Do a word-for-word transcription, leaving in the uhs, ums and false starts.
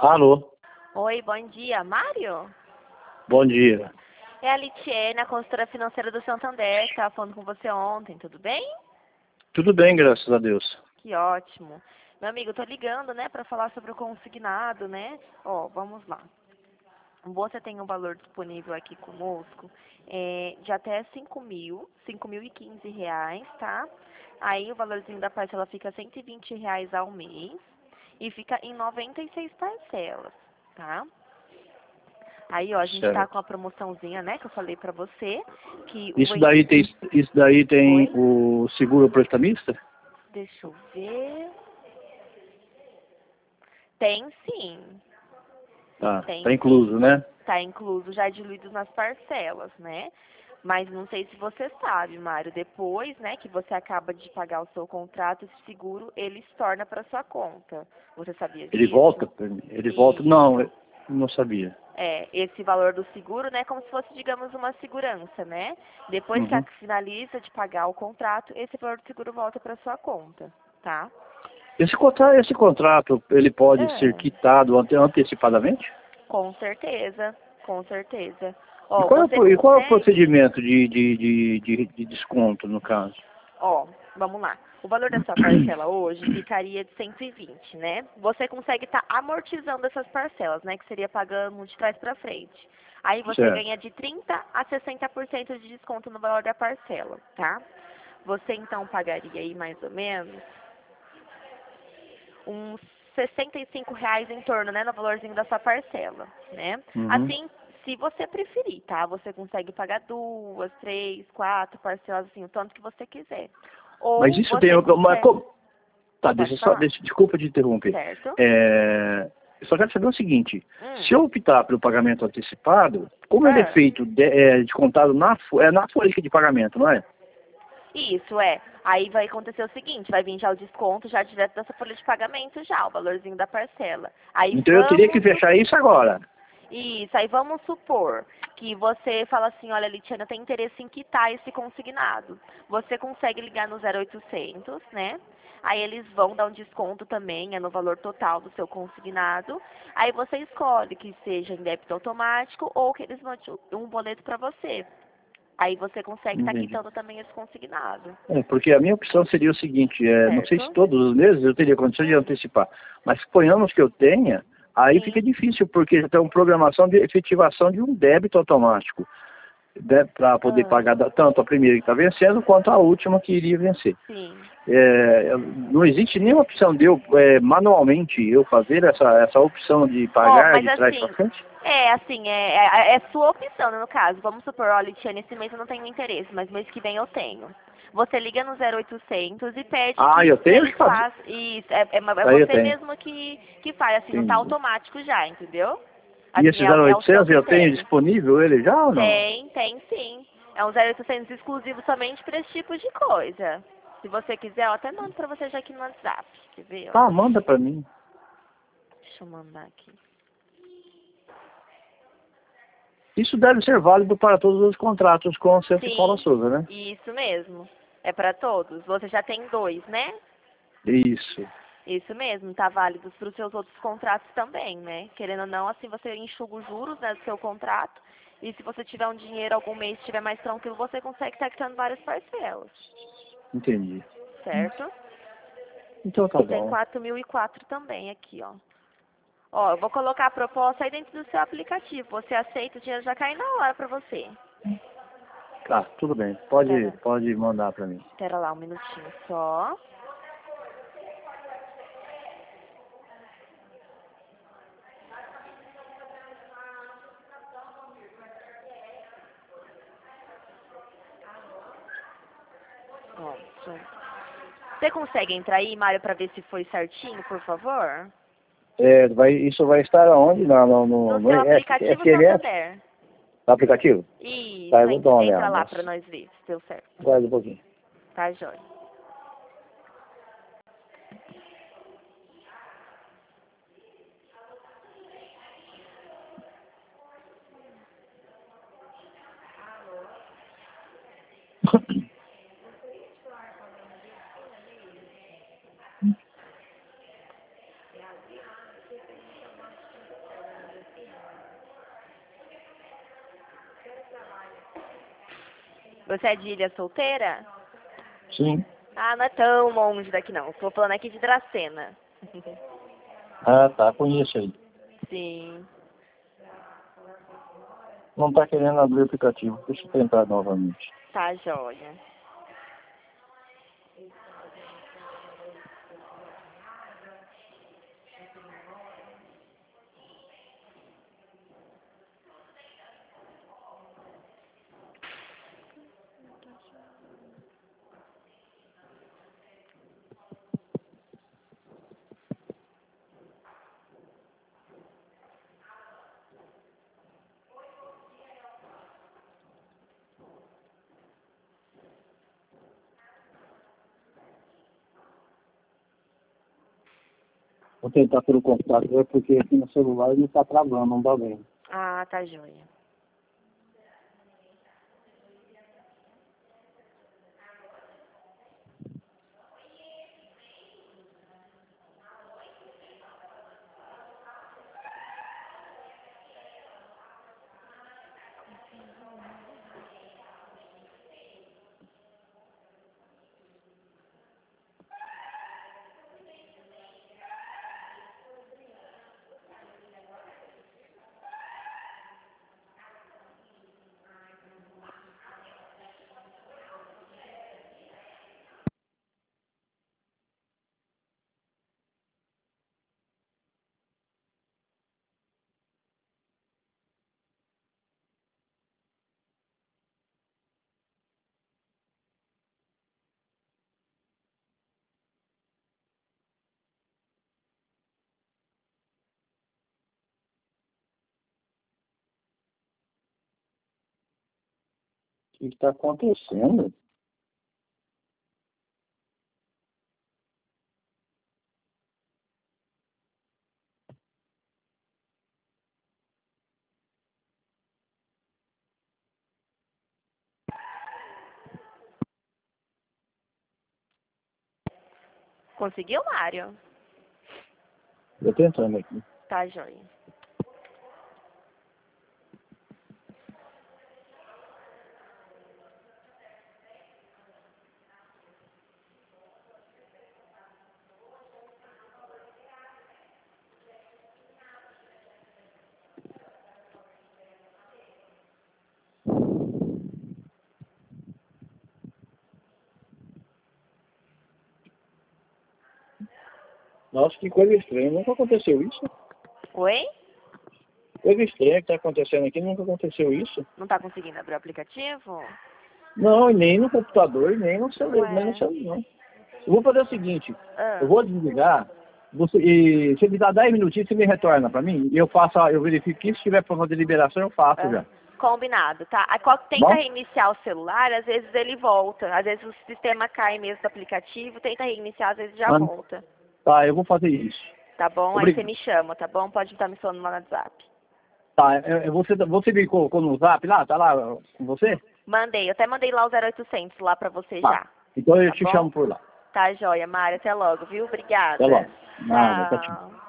Alô, Oi, bom dia. Mário? bom dia. É a Litiene, a consultora financeira do Santander, que estava falando com você ontem, tudo bem? Tudo bem, graças a Deus. Que ótimo. Meu amigo, eu tô ligando, né, para falar sobre o consignado, né? Ó, vamos lá. Você tem um valor disponível aqui conosco é, de até cinco mil, cinco mil e quinze reais, tá? Aí o valorzinho da parcela fica cento e vinte reais ao mês e fica em noventa e seis parcelas, tá? Aí, ó, a gente tá Certo. com a promoçãozinha, né, que eu falei pra você, que o Isso ven... daí tem, isso daí tem Oi? o seguro prestamista? Deixa eu ver. Tem sim. Tá, Tem tá sim. incluso, né? Tá incluso já diluído nas parcelas, né? Mas não sei se você sabe, Mário, depois, né, que você acaba de pagar o seu contrato, esse seguro, ele se torna para sua conta. Você sabia Ele disso? volta, ele volta, não, Isso. eu não sabia. É, esse valor do seguro, né, como se fosse, digamos, uma segurança, né? Depois que a- Uhum. finaliza de pagar o contrato, esse valor do seguro volta para sua conta, tá? Esse contrato, esse contrato, ele pode ser É, quitado ante- antecipadamente? com certeza, com certeza. E Ó, qual é, o você pro- e qual é o consegue, procedimento de, de, de, de, de desconto, no caso? ó, vamos lá. O valor da sua parcela hoje ficaria de cento e vinte, né? Você consegue estar amortizando essas parcelas, né? Que seria pagando de trás para frente. Aí você Certo. ganha de trinta a sessenta por cento de desconto no valor da parcela, tá? Você então pagaria aí mais ou menos uns sessenta e cinco reais em torno, né, no valorzinho da sua parcela, né? Uhum. Assim, se você preferir, tá? Você consegue pagar duas, três, quatro parcelas, assim, o tanto que você quiser. Mas Ou isso tem... você Mas, consegue, como- tá, deixa pode eu só, falar, deixa, desculpa te interromper. certo? É, eu só quero saber o seguinte, Hum, se eu optar pelo pagamento antecipado, como ele é ah, feito, de, é, descontado na, fo- é na folha de pagamento, não é? isso é. Aí vai acontecer o seguinte, vai vir já o desconto já direto dessa folha de pagamento já, o valorzinho da parcela. Aí Então eu teria que vamos fechar isso agora. Isso, aí vamos supor que você fala assim, olha, Litiana, eu tenho interesse em quitar esse consignado. Você consegue ligar no zero oitocentos, né? Aí eles vão dar um desconto também, é no valor total do seu consignado. Aí você escolhe que seja em débito automático ou que eles mandem um boleto para você. Aí você consegue estar Entendi. quitando também esse consignado, É, porque a minha opção seria o seguinte, é, não sei se certo? todos os meses eu teria condição de Hum, antecipar, mas suponhamos que eu tenha, aí fica sim, difícil, porque tem uma programação de efetivação de um débito automático, para poder ah, pagar da- tanto a primeira que está vencendo, quanto a última que iria vencer. sim. É, não existe nenhuma opção de eu, é, manualmente, eu fazer essa, essa opção de Ó, pagar mas de trás para assim, frente? é assim, é, é, é sua opção, né, no caso. Vamos supor, olha, Litiane, esse mês eu não tenho interesse, mas mês que vem eu tenho. Você liga no zero oitocentos e pede Ah, que, eu que tenho que eles fazer. façam. Isso, é, é, é Aí eu você tenho. mesmo que, que faz, assim, não tá Entendi. automático já, entendeu? E Assim, esse é, ao- zero é o seu oitocentos eu tenho critério. disponível ele já ou não? Tem, tem sim. É um zero oitocentos exclusivo somente para esse tipo de coisa. Se você quiser, eu até mando pra você já aqui no WhatsApp. Quer ver, ó? Tá, manda para mim. Deixa eu mandar aqui. Isso deve ser válido para todos os contratos com o Centro Paula Sim, Souza, né? isso mesmo. É para todos. Você já tem dois, né? Isso. Isso mesmo, tá válido para os seus outros contratos também, né? Querendo ou não, assim você enxuga os juros, né, do seu contrato. E se você tiver um dinheiro algum mês, estiver mais tranquilo, você consegue estar quitando várias parcelas, Entendi. certo? Então tá E tem bom. quatro mil e quatro também aqui, ó. Ó, eu vou colocar a proposta aí dentro do seu aplicativo. Você aceita, o dinheiro já cai na hora para você. Tá, tudo bem. Pode, Pera, pode mandar para mim. pera lá um minutinho só. Ó, deixa eu- Você consegue entrar aí, Mário, para ver se foi certinho, por favor? É, vai, isso vai estar aonde? No, no, no, No no seu S- aplicativo SMS? Santander. No aplicativo? Tá, eu Isso, vou dar entra, uma entra olhada. lá para nós ver se deu certo. Guarda um pouquinho. Tá, jóia? Você é de Ilha Solteira? Sim. Ah, não é tão longe daqui não. Estou falando aqui de Dracena. Ah, tá. Conheço aí. Sim. Não tá querendo abrir o aplicativo. Deixa eu tentar novamente. Tá, joia. Vou tentar pelo computador, porque aqui no celular ele tá travando, não dá bem. Ah, tá, joia. O que está acontecendo? Conseguiu, Mário? Eu tentando aqui. Tá, joia. Nossa, que coisa estranha. Nunca aconteceu isso. Oi? Coisa estranha que está acontecendo aqui. Nunca aconteceu isso. Não tá conseguindo abrir o aplicativo? Não, e nem no computador, nem no celular, nem no Ué. celular. Não. Eu vou fazer o seguinte. Ah. Eu vou desligar. Você, e se me dá dez minutinhos, você me retorna para mim. E eu faço, a- eu verifico que se tiver problema de liberação, eu faço já. Combinado, tá? Aí qual- tenta Bom? reiniciar o celular, às vezes ele volta. Às vezes o sistema cai mesmo do aplicativo, tenta reiniciar, às vezes já Mano, volta. tá, eu vou fazer isso. Tá bom? Aí você Obrigado. me chama, tá bom? Pode estar me falando lá no WhatsApp. Tá, eu, eu- você, você me colocou no zap lá? Tá lá com você? Mandei, eu até mandei lá o zero oitocentos lá pra você Tá. já. Então eu Tá te bom? chamo por lá. Tá, joia, Mário. Até logo, viu? Até Obrigada. logo. Nada, tá te Tchau.